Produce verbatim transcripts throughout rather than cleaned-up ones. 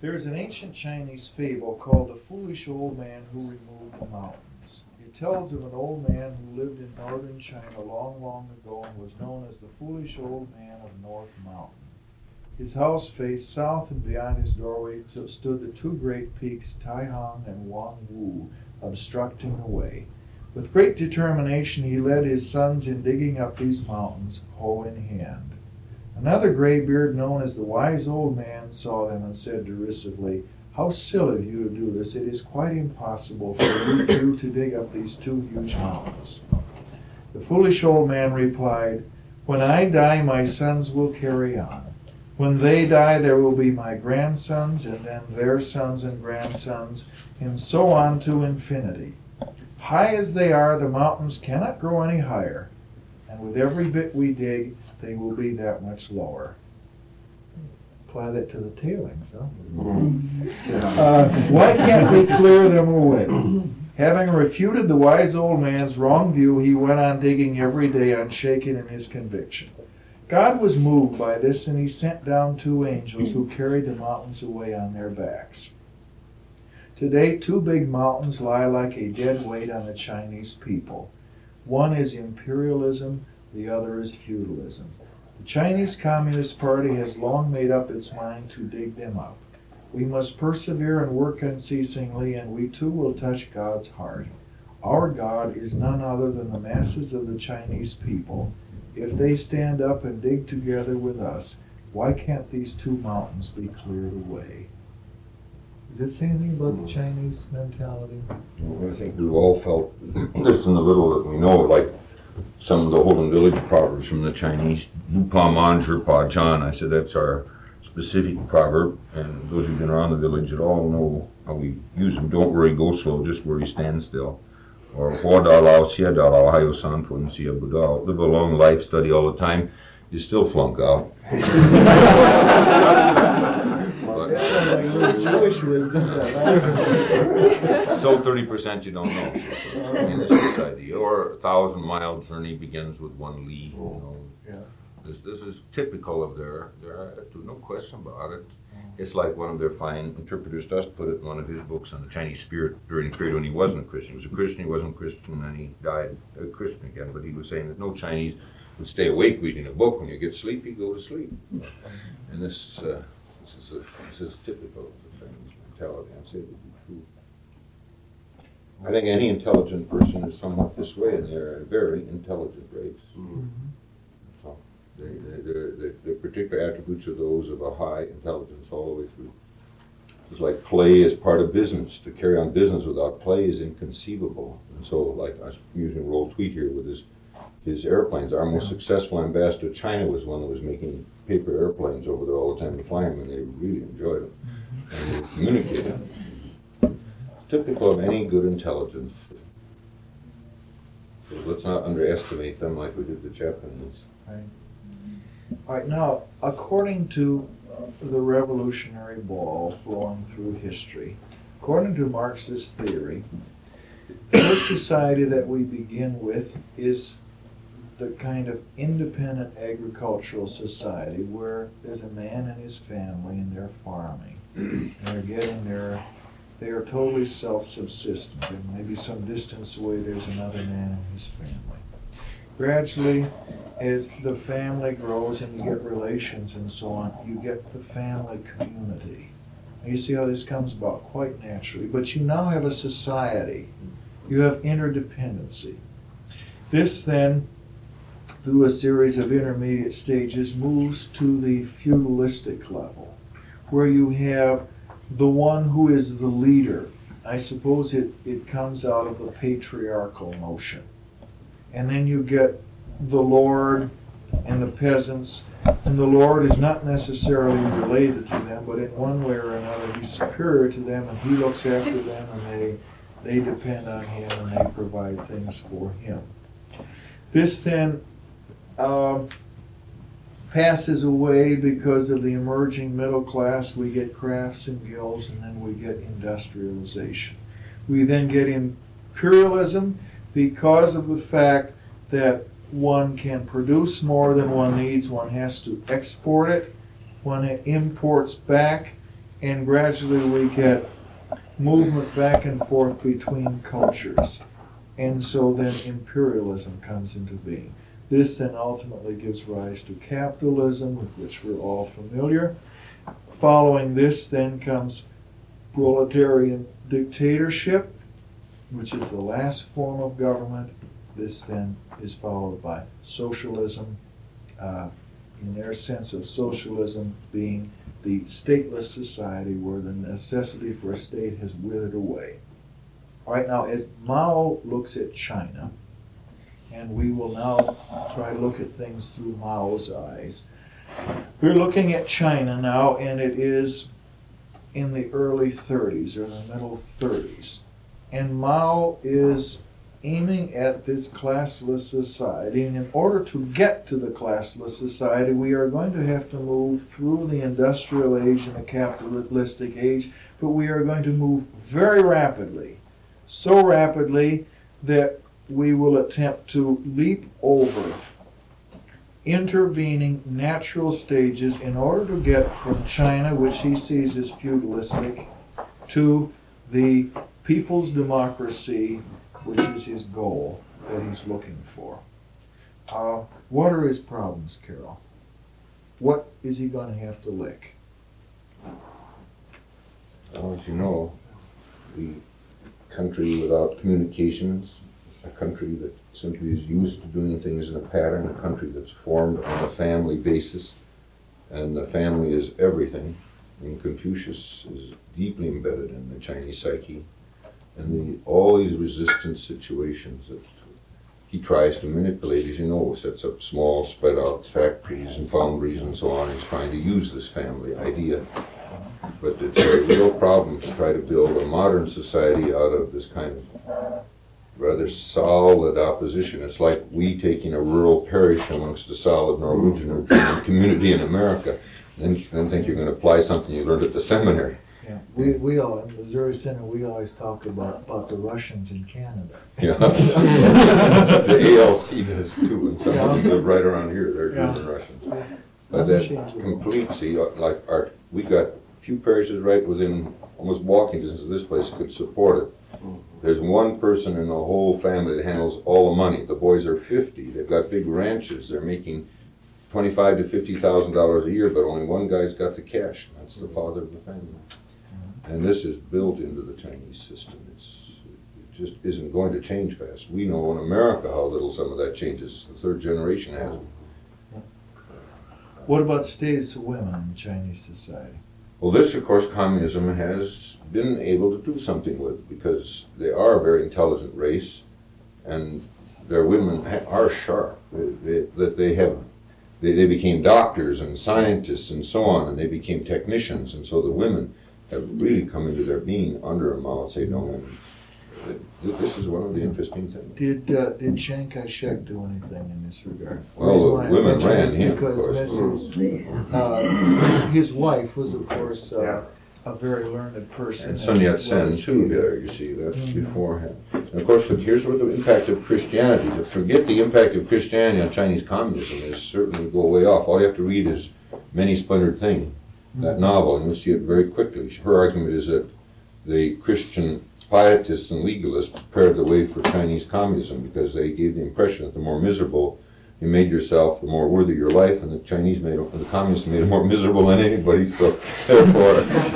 There's an ancient Chinese fable called The Foolish Old Man Who Removed the Mountains. It tells of an old man who lived in northern China long, long ago and was known as the Foolish Old Man of North Mountain. His house faced south, and beyond his doorway stood the two great peaks, Taihang and Wangwu, obstructing the way. With great determination, he led his sons in digging up these mountains, hoe in hand. Another graybeard, known as the Wise Old Man, saw them and said derisively, "How silly of you to do this. It is quite impossible for you two to dig up these two huge mountains." The foolish old man replied, "When I die, my sons will carry on. When they die, there will be my grandsons, and then their sons and grandsons, and so on to infinity. High as they are, the mountains cannot grow any higher, and with every bit we dig, they will be that much lower." Apply that to the tailings, huh? Uh, why can't we clear them away? Having refuted the wise old man's wrong view, he went on digging every day, unshaken in his conviction. God was moved by this, and he sent down two angels who carried the mountains away on their backs. Today, two big mountains lie like a dead weight on the Chinese people. One is imperialism, the other is feudalism. The Chinese Communist Party has long made up its mind to dig them up. We must persevere and work unceasingly, and we too will touch God's heart. Our God is none other than the masses of the Chinese people. If they stand up and dig together with us, why can't these two mountains be cleared away? Does it say anything about the Chinese mentality? Well, I think we've all felt this in the little that we know, like some of the Holden Village proverbs from the Chinese. Wu Pa Man Zhi Pa Zhan. I said that's our specific proverb, and those who've been around the village at all know how we use them. Don't worry, go slow, just worry, stand still. Or Hua Da Lao, Xia Da Lao, Hayo San Fun, Xia Bu Dao. Live a long life, study all the time, you still flunk out. Jewish wisdom. So thirty percent you don't know. So, I mean, it's this idea. Or a thousand mile journey begins with one li. You know. Yeah. This this is typical of their their attitude, no question about it. It's like one of their fine interpreters does put it in one of his books on the Chinese spirit during the period when he wasn't a Christian. He was a Christian, he wasn't a Christian, and he died a Christian again. But he was saying that no Chinese would stay awake reading a book. When you get sleepy, go to sleep. And this uh, this is a, this is typical of the Chinese mentality. I'd say it would be true. I think any intelligent person is somewhat this way, and they're a very intelligent race. Mm-hmm. So they, they, the, the particular attributes are those of a high intelligence all the way through. It's like play is part of business. To carry on business without play is inconceivable. And so, like I was using Roll Tweet here with his his airplanes. Our most successful ambassador to China was one that was making paper airplanes over there all the time to fly them, and they really enjoyed them. And they communicated. It's typical of any good intelligence. So let's not underestimate them like we did the Japanese. Right. All right, now, according to the revolutionary ball flowing through history, according to Marxist theory, the society that we begin with is the kind of independent agricultural society where there's a man and his family and they're farming. And they're getting their, they are totally self-subsistent. And maybe some distance away there's another man and his family. Gradually, as the family grows and you get relations and so on, you get the family community. And you see how this comes about quite naturally. But you now have a society. You have interdependency. This then, through a series of intermediate stages, moves to the feudalistic level, where you have the one who is the leader. I suppose it, it comes out of the patriarchal notion. And then you get the lord and the peasants, and the lord is not necessarily related to them, but in one way or another he's superior to them, and he looks after them, and they, they depend on him, and they provide things for him. This then uh, passes away because of the emerging middle class. We get crafts and guilds, and then we get industrialization. We then get imperialism because of the fact that one can produce more than one needs. One has to export it. One imports back, and gradually we get movement back and forth between cultures. And so then imperialism comes into being. This then ultimately gives rise to capitalism, with which we're all familiar. Following this then comes proletarian dictatorship, which is the last form of government. This then is followed by socialism, uh, in their sense of socialism being the stateless society where the necessity for a state has withered away. All right, now as Mao looks at China, and we will now try to look at things through Mao's eyes. We're looking at China now, and it is in the early thirties or the middle thirties. And Mao is aiming at this classless society, and in order to get to the classless society, we are going to have to move through the industrial age and the capitalistic age, but we are going to move very rapidly, so rapidly that we will attempt to leap over intervening natural stages in order to get from China, which he sees as feudalistic, to the people's democracy, which is his goal that he's looking for. Uh, what are his problems, Carol? What is he going to have to lick? Well, as you know, the country without communications, a country that simply is used to doing things in a pattern, a country that's formed on a family basis, and the family is everything. I mean, Confucius is deeply embedded in the Chinese psyche, and the, all these resistance situations that he tries to manipulate, as you know, sets up small, spread out factories and foundries and so on. He's trying to use this family idea. But it's a real problem to try to build a modern society out of this kind of rather solid opposition. It's like we taking a rural parish amongst a solid Norwegian or German community in America, and then think you're going to apply something you learned at the seminary. Yeah, we, we all, in Missouri Center, we always talk about, about the Russians in Canada. Yeah. The A L C does too, and some of them live right around here, they're Yeah. German Russians. Yes. But that complete, see, like our, we got a few parishes right within almost walking distance of this place could support it. There's one person in the whole family that handles all the money. The boys are fifty, they've got big ranches, they're making twenty-five to fifty thousand dollars a year, but only one guy's got the cash, and that's the father of the family. And this is built into the Chinese system. It's, it just isn't going to change fast. We know in America how little some of that changes. The third generation has it. What about status of women in Chinese society? Well, this, of course, communism has been able to do something with, because they are a very intelligent race, and their women ha- are sharp. They, they, they have, they, they became doctors and scientists and so on, and they became technicians, and so the women have really come into their being under Mao Zedong, and this is one of the interesting things. Did uh, did Chiang Kai-shek do anything in this regard? Well, reason the why I women mention ran this him, of because course. Missus Uh, his, his wife was, of course, uh, a very learned person. And Sun Yat-sen well too, educated. there, you see, that's Mhm. beforehand. And of course, look, here's what the impact of Christianity, to forget the impact of Christianity on Chinese communism is certainly go way off. All you have to read is Many Splintered Thing, that novel, and you'll see it very quickly. Her argument is that the Christian pietists and legalists prepared the way for Chinese communism because they gave the impression that the more miserable you made yourself, the more worthy your life, and the Chinese made it, and the communists made it more miserable than anybody, so therefore,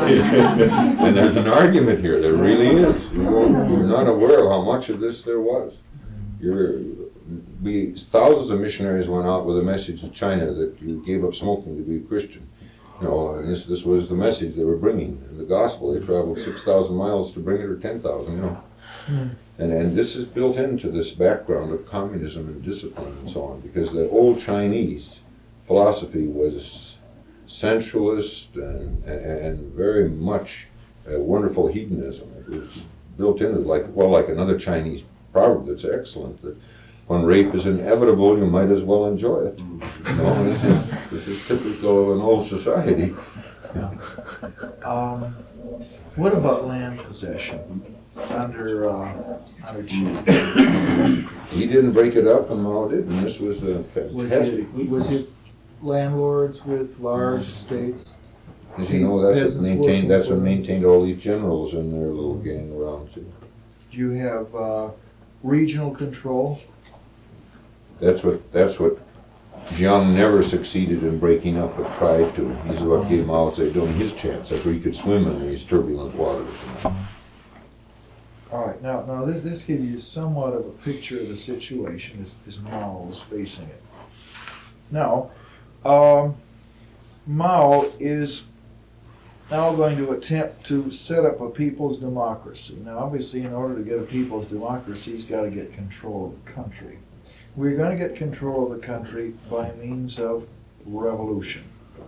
and there's an argument here, there really is. You don't, you're not aware of how much of this there was. You're, we, thousands of missionaries went out with a message to China that you gave up smoking to be a Christian. You know, and this this was the message they were bringing. In the gospel, they traveled six thousand miles to bring it, or ten thousand, you know. Mm. And, and this is built into this background of communism and discipline and so on, because the old Chinese philosophy was sensualist and, and, and very much a wonderful hedonism. It was built into, like, well, like another Chinese proverb that's excellent, that when rape is inevitable, you might as well enjoy it. You know, this is, this is typical of an old society. Yeah. Um, what about land possession under uh, under Qi? He didn't break it up, and Mao did, and this was a Was fantastic. it, was it landlords with large estates? As you know, that's what peasants maintained, working that's what for- maintained all these generals and their little gang around, see. You have uh, regional control. That's what, that's what Jiang never succeeded in breaking up, but tried to. He's what gave Mao Zedong his chance. That's where he could swim in these turbulent waters. All right, now, now this, this gives you somewhat of a picture of the situation as, as Mao is facing it. Now, um, Mao is now going to attempt to set up a people's democracy. Now, obviously, in order to get a people's democracy, he's got to get control of the country. We're going to get control of the country by means of revolution.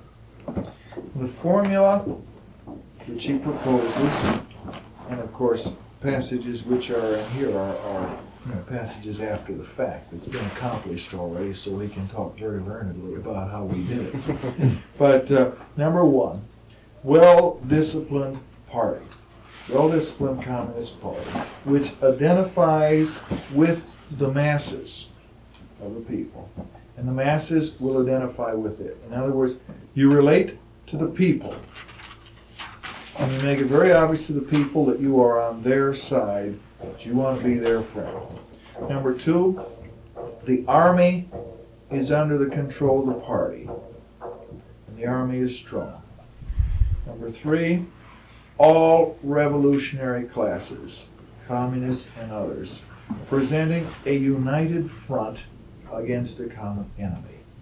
The formula which he proposes, and of course, passages which are in here are, are you know, passages after the fact. It's been accomplished already, so we can talk very learnedly about how we did it. But uh, number one, well-disciplined party, well-disciplined Communist Party, which identifies with the masses of the people, and the masses will identify with it. In other words, you relate to the people, and you make it very obvious to the people that you are on their side, that you want to be their friend. Number two, the army is under the control of the party, and the army is strong. Number three, all revolutionary classes, communists and others, presenting a united front against a common enemy.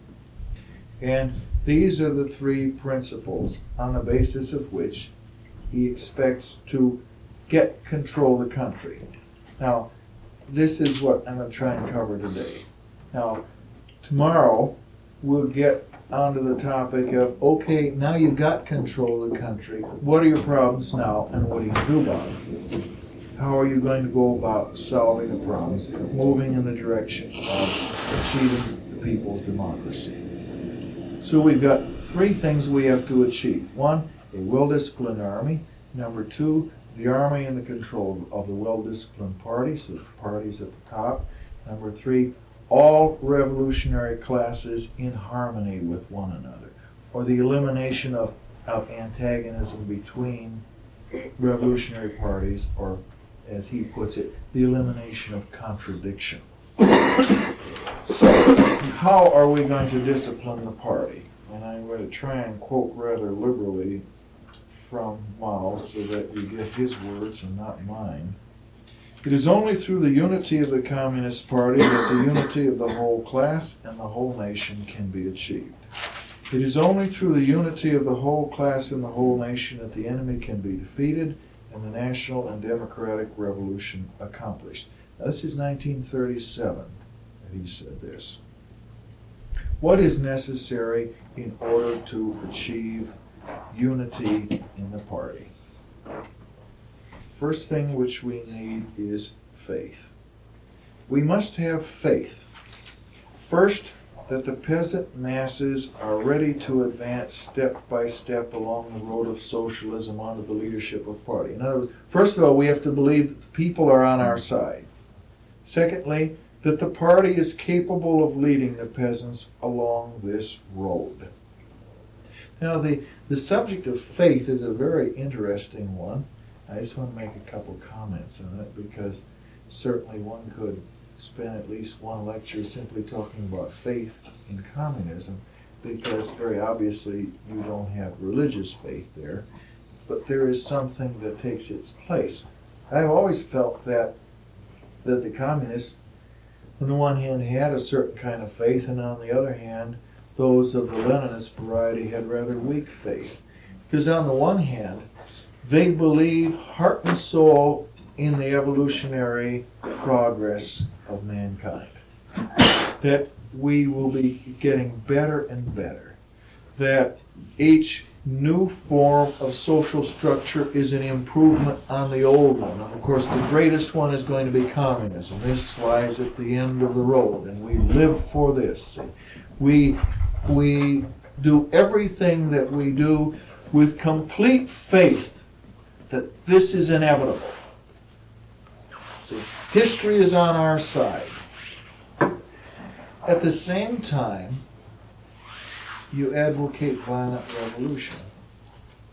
And these are the three principles on the basis of which he expects to get control of the country. Now, this is what I'm going to try and cover today. Now, tomorrow we'll get onto the topic of, okay, now you've got control of the country. What are your problems now, and what are you going to do about it? How are you going to go about solving the problems, moving in the direction of achieving the people's democracy? So we've got three things we have to achieve. One, a well-disciplined army. Number two, the army in the control of the well-disciplined party, so the party's at the top. Number three, all revolutionary classes in harmony with one another, or the elimination of, of antagonism between revolutionary parties, or as he puts it, the elimination of contradiction. So, how are we going to discipline the party? And I'm going to try and quote rather liberally from Mao so that you get his words and not mine. It is only through the unity of the Communist Party that the unity of the whole class and the whole nation can be achieved. It is only through the unity of the whole class and the whole nation that the enemy can be defeated and the national and democratic revolution accomplished. Now, this is nineteen thirty-seven that he said this. What is necessary in order to achieve unity in the party? First thing which we need is faith. We must have faith. First, that the peasant masses are ready to advance step by step along the road of socialism under the leadership of party. In other words, first of all, we have to believe that the people are on our side. Secondly, that the party is capable of leading the peasants along this road. Now, the, the subject of faith is a very interesting one. I just want to make a couple comments on it, because certainly one could spend at least one lecture simply talking about faith in communism, because very obviously you don't have religious faith there, but there is something that takes its place. I've always felt that that the communists, on the one hand, had a certain kind of faith, and on the other hand, those of the Leninist variety had rather weak faith. Because on the one hand, they believe heart and soul in the evolutionary progress of mankind. That we will be getting better and better. That each new form of social structure is an improvement on the old one. And of course, the greatest one is going to be communism. This lies at the end of the road, and we live for this. We, we do everything that we do with complete faith that this is inevitable. So history is on our side. At the same time, you advocate violent revolution.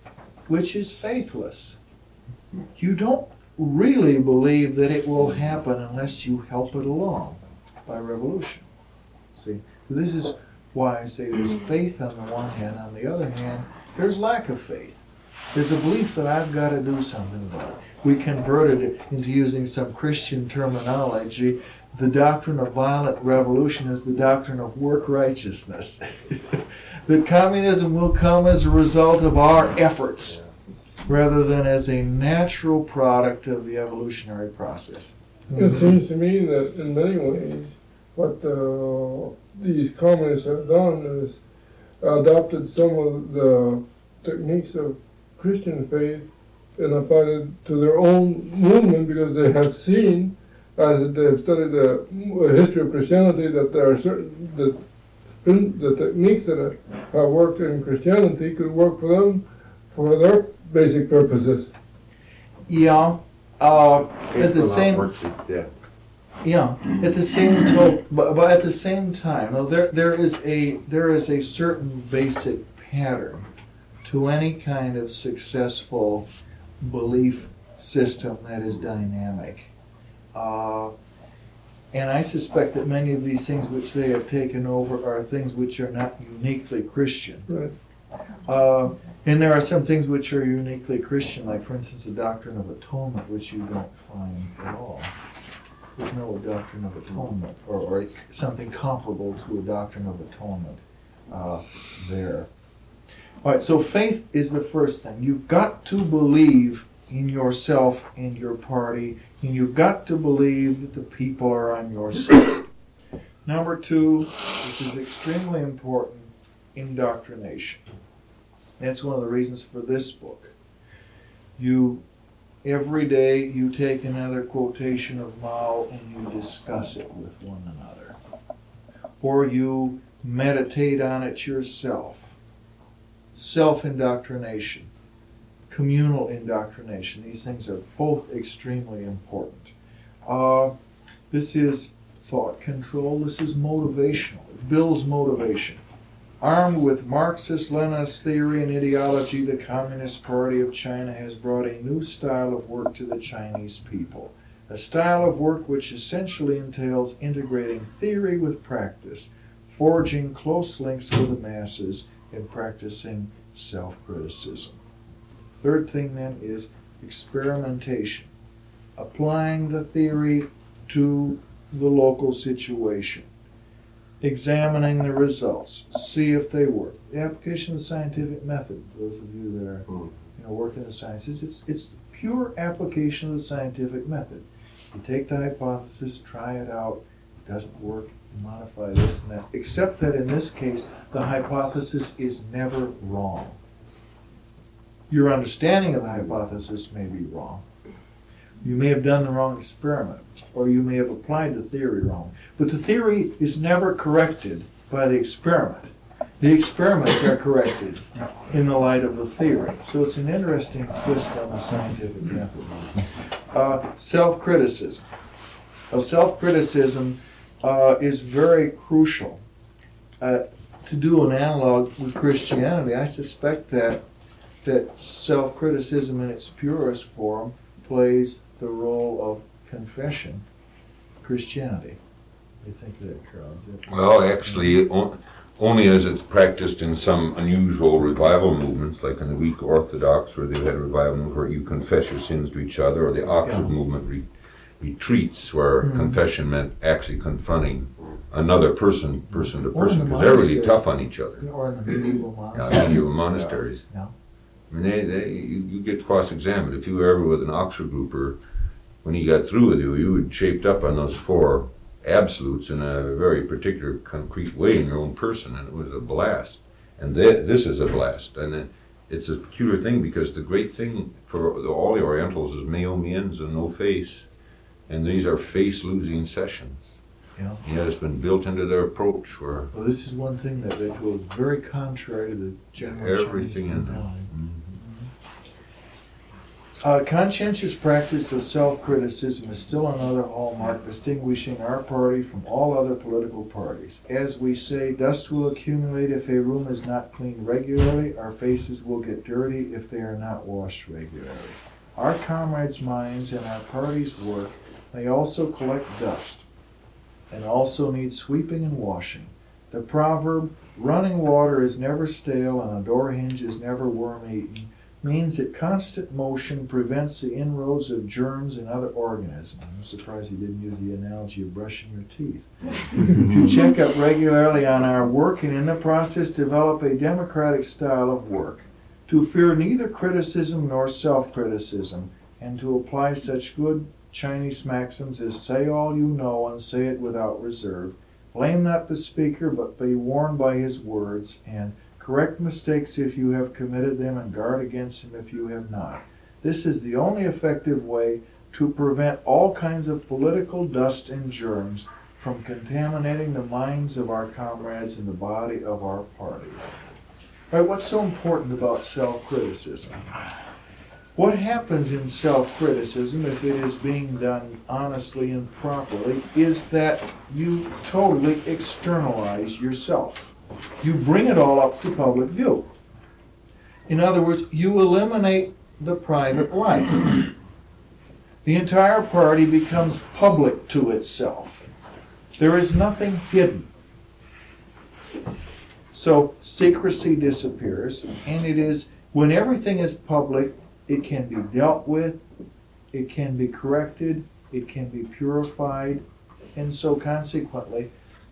which is faithless. You don't really believe that it will happen unless you help it along by revolution. See, this is why I say there's faith on the one hand. On the other hand, there's lack of faith. There's a belief that I've got to do something about it. We converted it into using some Christian terminology. The doctrine of violent revolution is the doctrine of work righteousness. That communism will come as a result of our efforts rather than as a natural product of the evolutionary process. It seems to me that in many ways what uh, these communists have done is adopted some of the techniques of Christian faith and applied it to their own movement because they have seen, as they have studied the history of Christianity, that there are certain that the techniques that have worked in Christianity could work for them for their basic purposes. Yeah, uh, at the same, yeah. yeah, at the same time, but, but at the same time, now there there is a there is a certain basic pattern to any kind of successful belief system that is dynamic. Uh, and I suspect that many of these things which they have taken over are things which are not uniquely Christian. Right. Uh, and there are some things which are uniquely Christian, like, for instance, the doctrine of atonement, which you don't find at all. There's no doctrine of atonement, or, or something comparable to a doctrine of atonement uh, there. All right, so faith is the first thing. You've got to believe in yourself and your party, and you've got to believe that the people are on your side. Number two, this is extremely important, indoctrination. That's one of the reasons for this book. You, every day, you take another quotation of Mao and you discuss it with one another. Or you meditate on it yourself. Self-indoctrination, communal indoctrination. These things are both extremely important. Uh, this is thought control. This is motivational. It builds motivation. Armed with Marxist-Leninist theory and ideology, the Communist Party of China has brought a new style of work to the Chinese people. A style of work which essentially entails integrating theory with practice, forging close links with the masses, and practicing self-criticism. Third thing then is experimentation. Applying the theory to the local situation. Examining the results. See if they work. The application of the scientific method, those of you that are you know, work in the sciences, it's, it's pure application of the scientific method. You take the hypothesis, try it out, it doesn't work, you modify this and that, except that in this case, the hypothesis is never wrong. Your understanding of the hypothesis may be wrong. You may have done the wrong experiment, or you may have applied the theory wrong. But the theory is never corrected by the experiment. The experiments are corrected in the light of the theory. So it's an interesting twist on the scientific method. Uh, self-criticism. Well, self-criticism uh, is very crucial. Uh, to do an analog with Christianity, I suspect that that self-criticism in its purest form plays the role of confession, Christianity. What do you think of that, Carl? Is that Well, actually, on, only as it's practiced in some unusual revival movements, like in the Greek Orthodox, where they've had a revival movement where you confess your sins to each other, or the Oxford Yeah. movement re, retreats, where Mhm. confession meant actually confronting another person, person to Or in person, the because they're really monastery. tough on each other. Or in the medieval Yeah, monastery. medieval monasteries. Yeah. I mean, they, they, you, you get cross-examined. If you were ever with an Oxford grouper, when he got through with you, you had shaped up on those four absolutes in a very particular, concrete way in your own person, and it was a blast. And th- this is a blast. And it, it's a peculiar thing, because the great thing for the, all the Orientals is meo means and no face. And these are face-losing sessions. Yeah. Yet it's been built into their approach, where Well, this is one thing that, that goes very contrary to the general everything Chinese in there. mentality. Mhm. Uh, conscientious practice of self-criticism is still another hallmark distinguishing our party from all other political parties. As we say, dust will accumulate if a room is not cleaned regularly. Our faces will get dirty if they are not washed regularly. Our comrades' minds and our party's work may also collect dust and also need sweeping and washing. The proverb, running water is never stale and a door hinge is never worm-eaten, means that constant motion prevents the inroads of germs and other organisms. I'm surprised you didn't use the analogy of brushing your teeth. To check up regularly on our work and in the process develop a democratic style of work. To fear neither criticism nor self-criticism, and to apply such good Chinese maxims as say all you know and say it without reserve. Blame not the speaker, but be warned by his words, and correct mistakes if you have committed them and guard against them if you have not. This is the only effective way to prevent all kinds of political dust and germs from contaminating the minds of our comrades and the body of our party. All right, what's so important about self-criticism? What happens in self-criticism, if it is being done honestly and properly, is that you totally externalize yourself. You bring it all up to public view. In other words, you eliminate the private life. The entire party becomes public to itself. There is nothing hidden. So secrecy disappears, and it is, when everything is public, it can be dealt with, it can be corrected, it can be purified, and so consequently,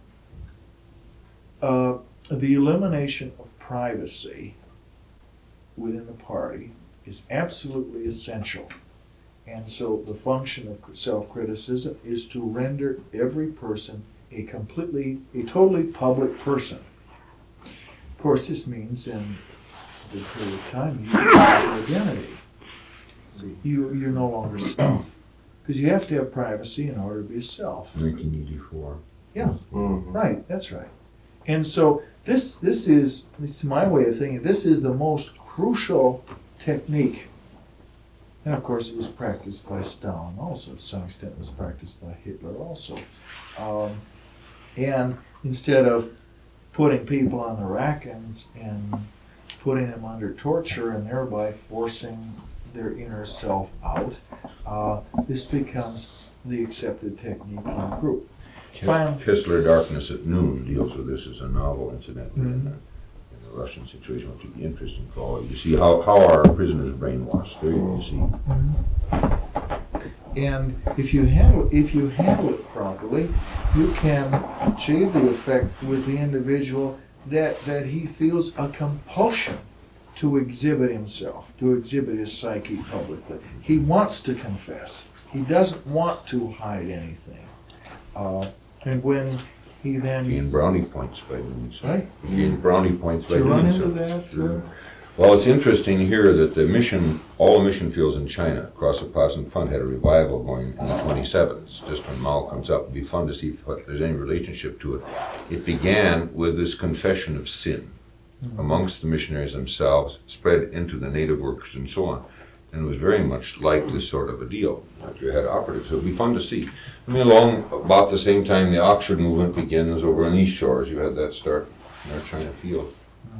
uh, the elimination of privacy within the party is absolutely essential. And so the function of self-criticism is to render every person a completely, a totally public person. Of course, this means in a good period of time you lose your identity. See, you, you're no longer self. Because you have to have privacy in order to be a self. nineteen eighty-four. Yeah, Mm-hmm. right, that's right. And so this this is, at least to my way of thinking, this is the most crucial technique. And of course it was practiced by Stalin also, to some extent it was practiced by Hitler also. Um, and instead of putting people on the rack and, and putting them under torture and thereby forcing their inner self out, uh, this becomes the accepted technique in the group. Final. Kistler, Darkness at Noon, deals with this as a novel, incidentally, in, Mhm. the, in the Russian situation, which would be interesting for all of you. You see how, how are prisoners brainwashed? There you see. And if you handle if you handle it properly, you can achieve the effect with the individual that, that he feels a compulsion to exhibit himself, to exhibit his psyche publicly. He wants to confess. He doesn't want to hide anything. Uh, and when he then... Gain brownie points by doing so. Right? Gain brownie points by Did you run doing into so. that? Sure. uh, Well, it's interesting here that the mission, all the mission fields in China across the Passon Fund had a revival going in the twenty-sevens, just when Mao comes up. It'd be fun to see if there's any relationship to it. It began with this confession of sin amongst the missionaries themselves, spread into the native workers and so on. And it was very much like this sort of a deal that you had operatives. So it'd be fun to see. I mean, along about the same time the Oxford movement begins over on East Shores. You had that start in our China field.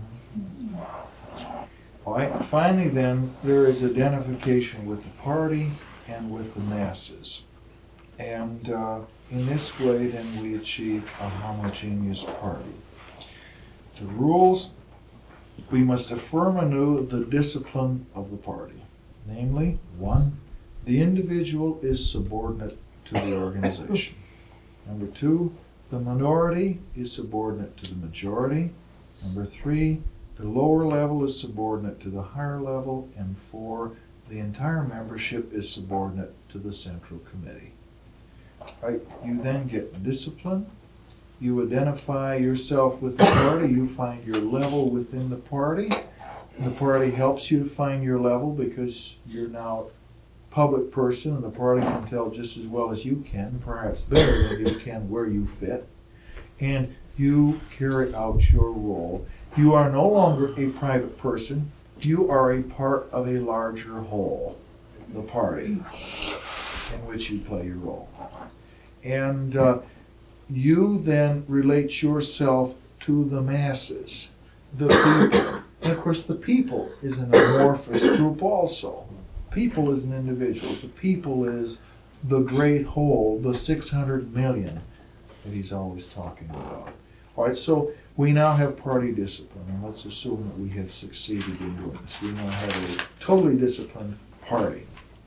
All right. Finally, then, there is identification with the party and with the masses. And uh, in this way, then, we achieve a homogeneous party. The rules, we must affirm anew the discipline of the party. Namely, one, the individual is subordinate to the organization. Number two, the minority is subordinate to the majority. Number three, the lower level is subordinate to the higher level. And four, the entire membership is subordinate to the central committee. Right? You then get discipline. You identify yourself with the party. You find your level within the party. The party helps you to find your level because you're now a public person and the party can tell just as well as you can, perhaps better than you can, where you fit. And you carry out your role. You are no longer a private person. You are a part of a larger whole. the party in which you play your role. And uh, you then relate yourself to the masses, the people. And of course, the people is an amorphous group also. People is an individual. The people is the great whole, the six hundred million that he's always talking about. All right, so we now have party discipline, and let's assume that we have succeeded in doing this. We now have a totally disciplined party.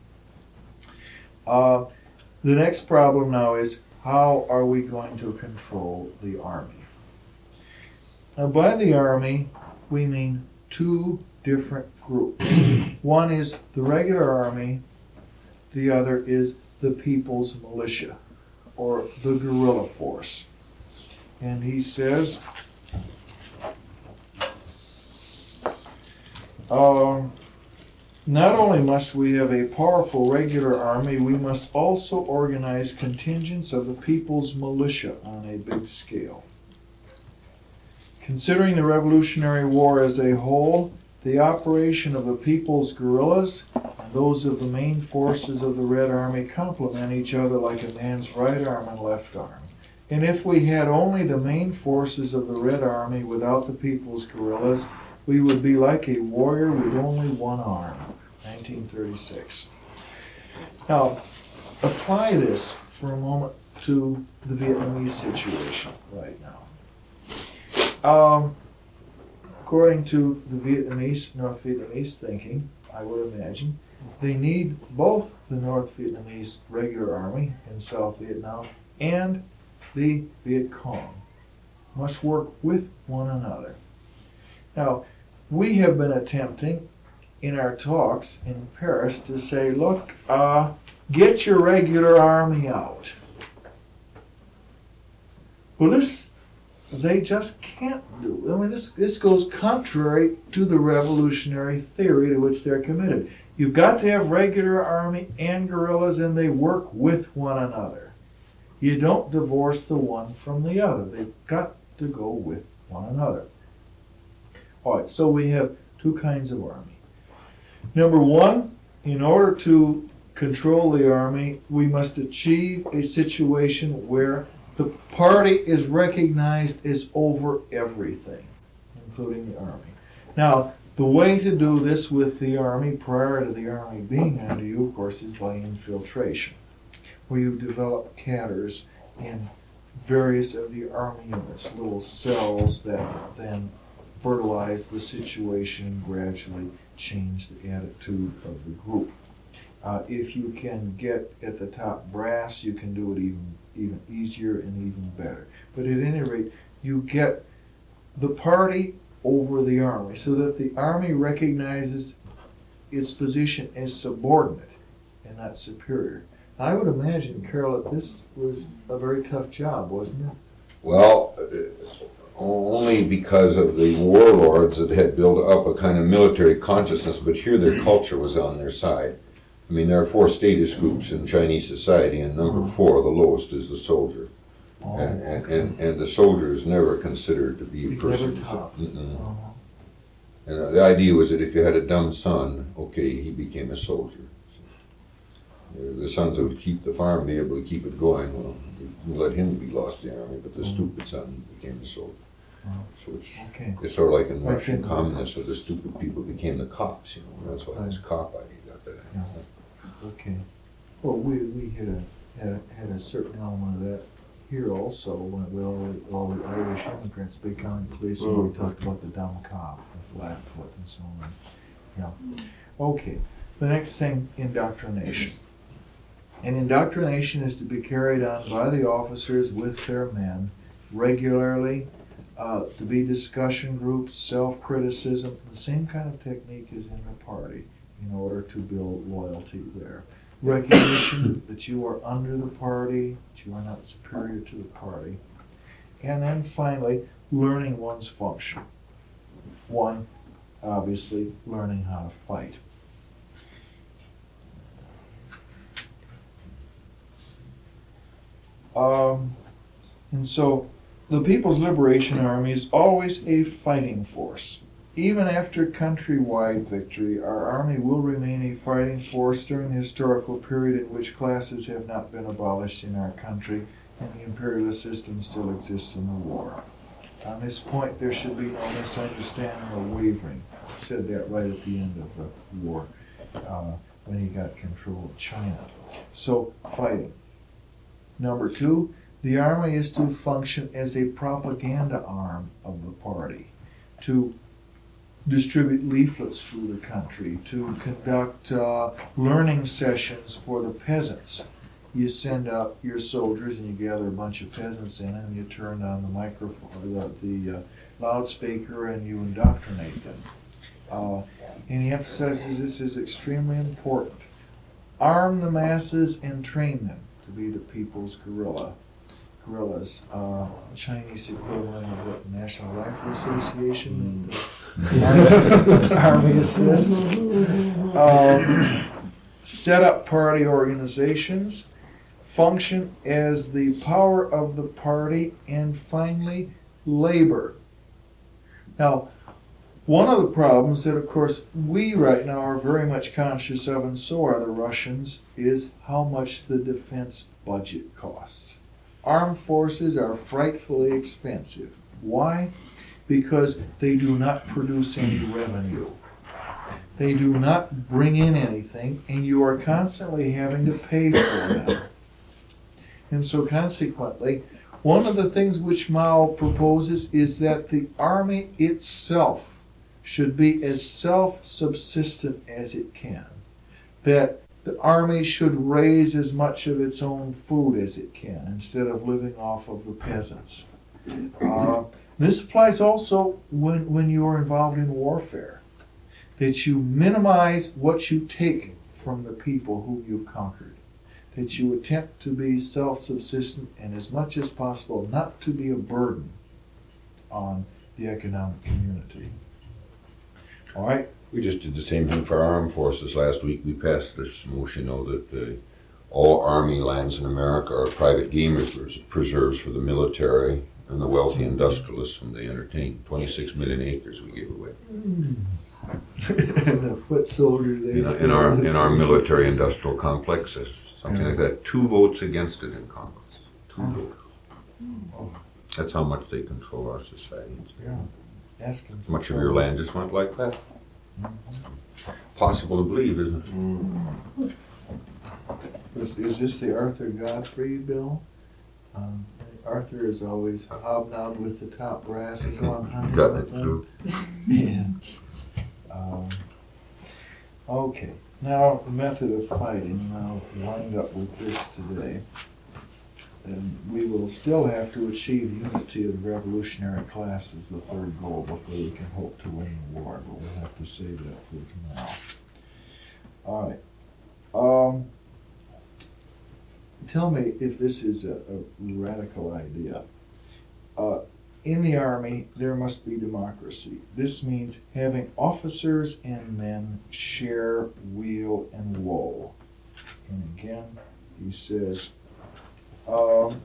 Uh, the next problem now is, how are we going to control the army? Now, by the army, we mean two different groups. One is the regular army, the other is the people's militia, or the guerrilla force. And he says, um, not only must we have a powerful regular army, we must also organize contingents of the people's militia on a big scale. Considering the Revolutionary War as a whole, the operation of the people's guerrillas and those of the main forces of the Red Army complement each other like a man's right arm and left arm. And if we had only the main forces of the Red Army without the people's guerrillas, we would be like a warrior with only one arm. nineteen thirty-six. Now, apply this for a moment to the Vietnamese situation right now. Um, according to the Vietnamese, North Vietnamese thinking, I would imagine, they need both the North Vietnamese regular army in South Vietnam and the Viet Cong. Must work with one another. Now, we have been attempting in our talks in Paris to say, look, uh, get your regular army out. Well, this they just can't do. I mean, this, this goes contrary to the revolutionary theory to which they're committed. You've got to have regular army and guerrillas, and they work with one another. You don't divorce the one from the other. They've got to go with one another. All right, so we have two kinds of army. Number one, in order to control the army, we must achieve a situation where the party is recognized as over everything, including the army. Now, the way to do this with the army prior to the army being under you, of course, is by infiltration, where you develop cadres in various of the army units, little cells that then fertilize the situation and gradually change the attitude of the group. Uh, if you can get at the top brass, you can do it even even easier and even better. But at any rate, you get the party over the army so that the army recognizes its position as subordinate and not superior. I would imagine, Carol, that this was a very tough job, wasn't it? Well, only because of the warlords that had built up a kind of military consciousness, but here their culture was on their side. I mean, there are four status groups in Chinese society, and number four, the lowest, is the soldier. Oh, and, and, okay. and, and the soldier is never considered to be a Never person. tough. Mm-mm. Uh-huh. And uh, the idea was that if you had a dumb son, okay, he became a soldier. So, uh, the sons that would keep the farm, be able to keep it going, well, you let him be lost in the army, but the Mm. stupid son became a soldier. Oh, So it's, okay. it's sort of like in I Russian think- communists, where the stupid people became the cops, you know, that's why this cop idea got that. Yeah. Okay. Well, we, we had a, had a, had a certain element of that here also, when we all, all the Irish immigrants becoming police, and we Mm. talked about the dumb cop, the flatfoot, and so on. Yeah. Okay. The next thing, indoctrination. And indoctrination is to be carried on by the officers with their men regularly, uh, to be discussion groups, self-criticism, the same kind of technique as in the party in order to build loyalty there. Recognition that you are under the party, that you are not superior to the party. And then finally, learning one's function. One, obviously, learning how to fight. Um, and so the People's Liberation Army is always a fighting force. Even after countrywide victory, our Army will remain a fighting force during the historical period in which classes have not been abolished in our country and the imperialist system still exists in the war. On this point, there should be no misunderstanding or wavering. He said that right at the end of the war, uh, when he got control of China. So, fighting. Number two, the Army is to function as a propaganda arm of the party, to distribute leaflets through the country, to conduct uh, learning sessions for the peasants. You send out your soldiers and you gather a bunch of peasants in and you turn on the microphone, the, the uh, loudspeaker, and you indoctrinate them. Uh, and he emphasizes this is extremely important. Arm the masses and train them to be the people's guerrilla. Guerrillas, uh, Chinese equivalent of what, the National Rifle Association, the Army assists. Um, set up party organizations, function as the power of the party, and finally, labor. Now, one of the problems that, of course, we right now are very much conscious of, and so are the Russians, is how much the defense budget costs. Armed forces are frightfully expensive. Why? Because they do not produce any revenue. They do not bring in anything, and you are constantly having to pay for them. And so consequently, one of the things which Mao proposes is that the army itself should be as self-subsistent as it can. That the army should raise as much of its own food as it can instead of living off of the peasants. Uh, this applies also when, when you are involved in warfare. That you minimize what you take from the people whom you've conquered. That you attempt to be self-subsistent and as much as possible not to be a burden on the economic community. All right? We just did the same thing for our armed forces last week. We passed this motion, you know, that uh, all Army lands in America are private game reserves, preserves for the military and the wealthy industrialists whom they entertain. twenty-six million acres we gave away. Mm. And the foot soldiers, they In, in our in our military industrial complex, something yeah. like that. Two votes against it in Congress. Two oh. votes. Oh. That's how much they control our society. Yeah. Asking much of your land just went like that. Mm-hmm. Possible to believe, isn't it? Mm. Is, is this the Arthur Godfrey bill? Um, Arthur is always hobnobbed with the top brass and gone hunting. Got it through. Yeah. Um, okay. Now the method of fighting. I'll wind up with this today. And we will still have to achieve unity of the revolutionary class as the third goal before we can hope to win the war, but we'll have to save that for tomorrow. All right. Um, tell me if this is a, a radical idea. Uh, in the Army, there must be democracy. This means having officers and men share weal and woe. And again, he says, Um,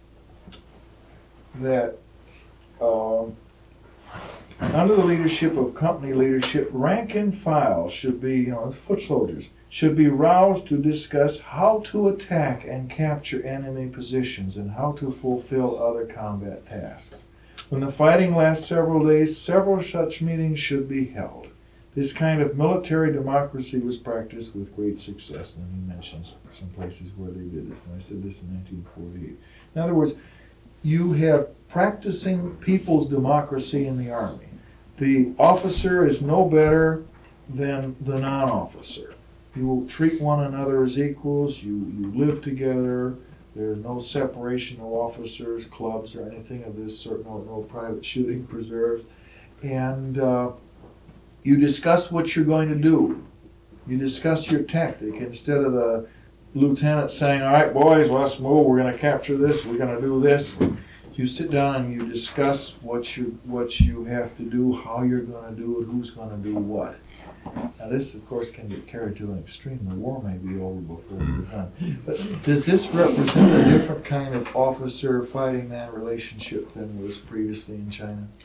that um, under the leadership of company leadership, rank and file should be, you know, foot soldiers, should be roused to discuss how to attack and capture enemy positions and how to fulfill other combat tasks. When the fighting lasts several days, several such meetings should be held. This kind of military democracy was practiced with great success, and he mentions some places where they did this, and I said this in nineteen forty-eight. In other words, you have practicing people's democracy in the Army. The officer is no better than the non-officer. You will treat one another as equals, you, you live together, there's no separation of officers, clubs, or anything of this sort, no, no private shooting preserves. And uh, you discuss what you're going to do. You discuss your tactic instead of the lieutenant saying, all right, boys, let's move. We're going to capture this. We're going to do this. You sit down and you discuss what you what you have to do, how you're going to do it, who's going to do what. Now this, of course, can get carried to an extreme. The war may be over before we're done. But does this represent a different kind of officer-fighting man relationship than was previously in China?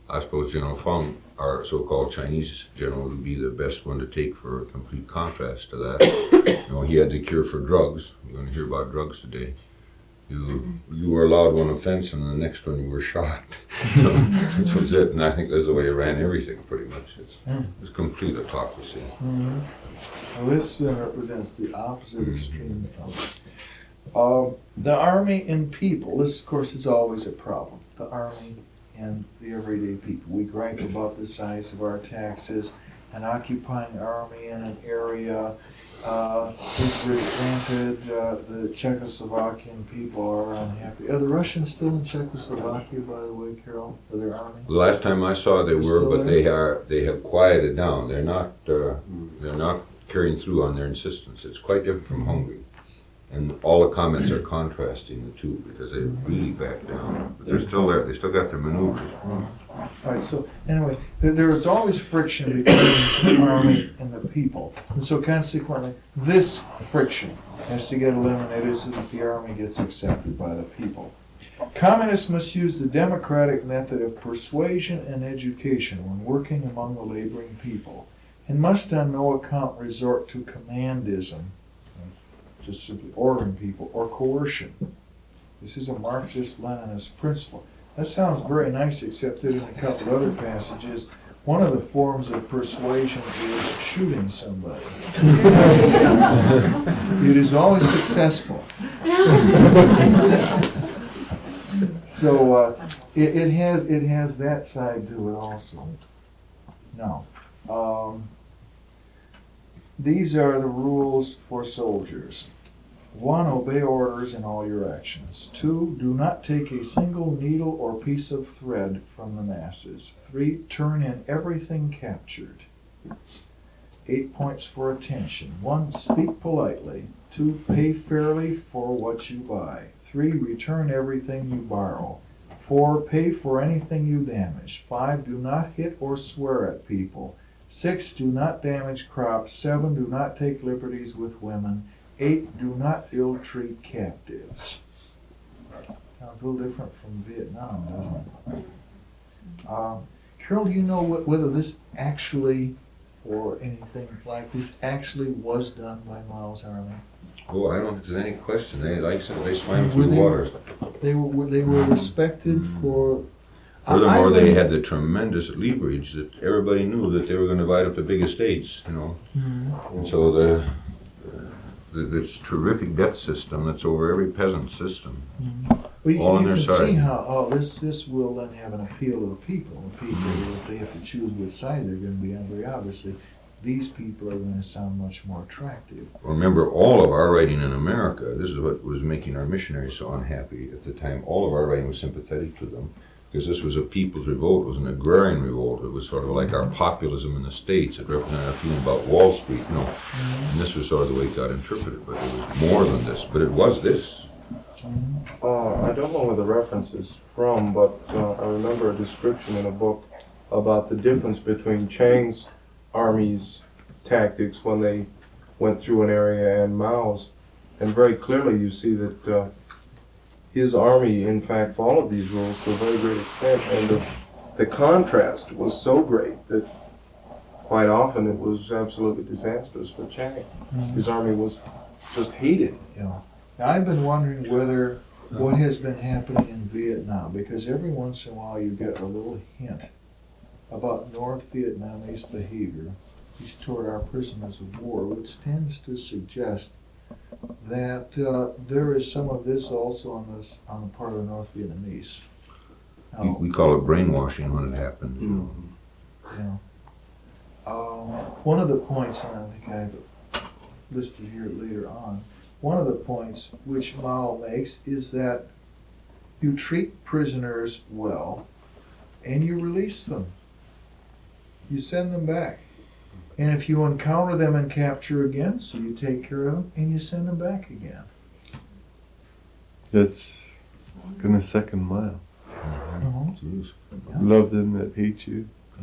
I suppose General Feng, our so-called Chinese general, would be the best one to take for a complete contrast to that. You know, he had the cure for drugs. You're going to hear about drugs today. You you were allowed one offense, and the next one you were shot. So this was it, and I think that's the way he ran everything, pretty much. It's, it was complete autocracy. Mm-hmm. Well, this uh, represents the opposite Mhm. extreme from uh, the army and people. This, of course, is always a problem. The army and the everyday people. We gripe about the size of our taxes. An occupying army in an area uh, is granted. Uh, the Czechoslovakian people are unhappy. Are the Russians still in Czechoslovakia, by the way, Carol, for their army? The last time I saw, they They're were, still but there? they are they have quieted down. They're not uh, they're not carrying through on their insistence. It's quite different from Hungary, and all the comments are contrasting the two because they really backed down. But they're still there. They still got their maneuvers. All right, so anyway, there, there is always friction between the army and the people. And so consequently, this friction has to get eliminated so that the army gets accepted by the people. Communists must use the democratic method of persuasion and education when working among the laboring people, and must on no account resort to commandism, just simply ordering people, or coercion. This is a Marxist-Leninist principle. That sounds very nice, except that in a couple other passages, one of the forms of persuasion is shooting somebody. It is always successful. So uh, it, it has it has that side to it also. Now, um, these are the rules for soldiers. One, obey orders in all your actions. Two, do not take a single needle or piece of thread from the masses. Three, turn in everything captured. Eight points for attention. One, speak politely. Two, pay fairly for what you buy. Three, return everything you borrow. Four, pay for anything you damage. Five, do not hit or swear at people. Six, do not damage crops. Seven, do not take liberties with women. Eight, do not ill-treat captives. Sounds a little different from Vietnam, doesn't it? Uh, Carol, do you know wh- whether this actually, or anything like this, actually was done by Mao's army? Oh, I don't think there's any question. They, like I said, they swam Were through the they- waters. They were they were respected for. I- Furthermore, I they read- had the tremendous leverage that everybody knew that they were going to divide up the big estates, you know. Mhm. And so the, the this terrific debt system that's over every peasant system. Well, you, All on you their can side. see how oh, this this will then have an appeal to the people. The people, if they have to choose which side they're going to be on, very obviously, these people are going to sound much more attractive. Remember, all of our writing in America, this is what was making our missionaries so unhappy at the time. All of our writing was sympathetic to them because this was a people's revolt. It was an agrarian revolt. It was sort of like our populism in the States. It represented our feeling about Wall Street, you know. And this was sort of the way it got interpreted, but it was more than this. But it was this. Uh, I don't know where the reference is from, but uh, I remember a description in a book about the difference between Chiang's army's tactics when they went through an area and Mao's. And very clearly you see that uh, his army, in fact, followed these rules to a very great extent. And the, the contrast was so great that quite often it was absolutely disastrous for Chiang. His army was just hated. Yeah. Now, I've been wondering whether what has been happening in Vietnam, because every once in a while you get a little hint about North Vietnamese behavior, at least toward our prisoners of war, which tends to suggest that uh, there is some of this also on this on the part of the North Vietnamese. We, Now, we call it brainwashing when it happened. you know. you know, um, one of the points, and I think I have it listed here later on, one of the points which Mao makes is that you treat prisoners well and you release them. You send them back. And if you encounter them and capture again, so you take care of them and you send them back again. That's gonna second mile. Jeez. Love them that hate you.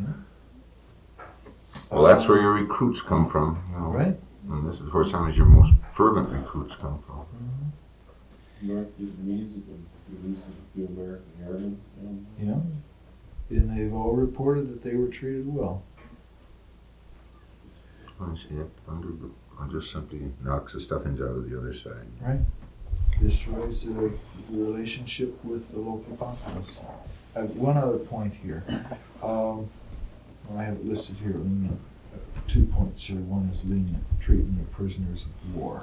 Well, that's where your recruits come from. You know. Right? And this is where some of your most fervent recruits come from. North Vietnamese have been releasing the American airmen. um, Yeah. And they've all reported that they were treated well. Well, see, it under, I'll just simply knocks the stuffings out of the other side. Right. Destroys the, the relationship with the local populace. Uh, one other point here. Um, well, I have it listed here, lenient. Uh, two points here. One is lenient treatment of prisoners of war.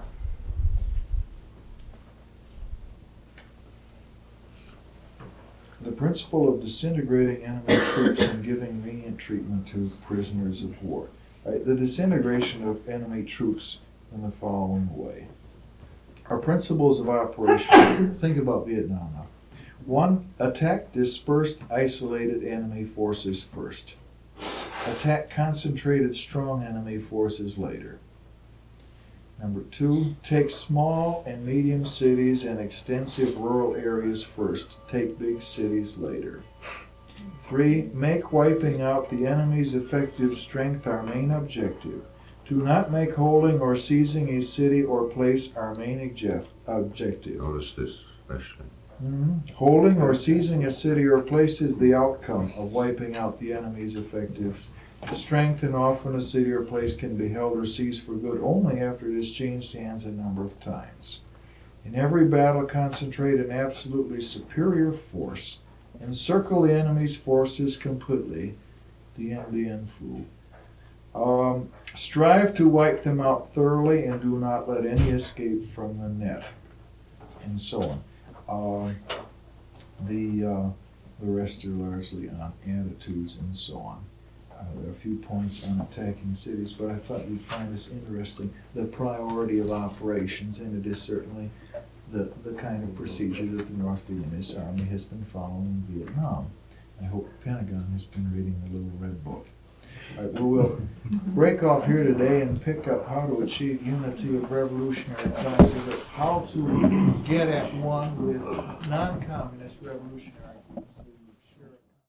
The principle of disintegrating enemy troops and giving lenient treatment to prisoners of war. Right, the disintegration of enemy troops in the following way. Our principles of operation, think about Vietnam now. One, attack dispersed, isolated enemy forces first. Attack concentrated, strong enemy forces later. Number two, take small and medium cities and extensive rural areas first. Take big cities later. Three, make wiping out the enemy's effective strength our main objective. Do not make holding or seizing a city or place our main object- objective. Notice this especially. Mm-hmm. Holding or seizing a city or place is the outcome of wiping out the enemy's effective strength, and often a city or place can be held or seized for good only after it has changed hands a number of times. In every battle, concentrate an absolutely superior force. Encircle the enemy's forces completely. Dien Bien Phu. Um, strive to wipe them out thoroughly and do not let any escape from the net. And so on. Um, the, uh, the rest are largely on attitudes and so on. Uh, there are a few points on attacking cities, but I thought you'd find this interesting. The priority of operations, and it is certainly the, the kind of procedure that the North Vietnamese Army has been following in Vietnam. I hope the Pentagon has been reading the Little Red Book. All right, we will break off here today and pick up how to achieve unity of revolutionary classes, how to get at one with non-communist revolutionary